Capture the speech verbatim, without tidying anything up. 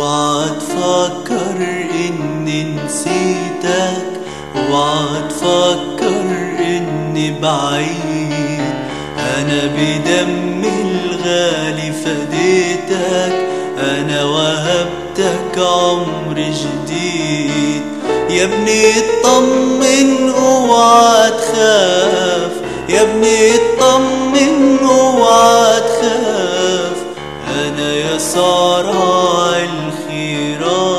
اوعى تفكر اني نسيتك، اوعى تفكر اني بعيد. انا بدمي الغالي فديتك، انا وهبتك عمر جديد. يا ابني اطمن اوعى تخاف، يا ابني اطمن اوعى تخاف، انا يا صارع الخيرات.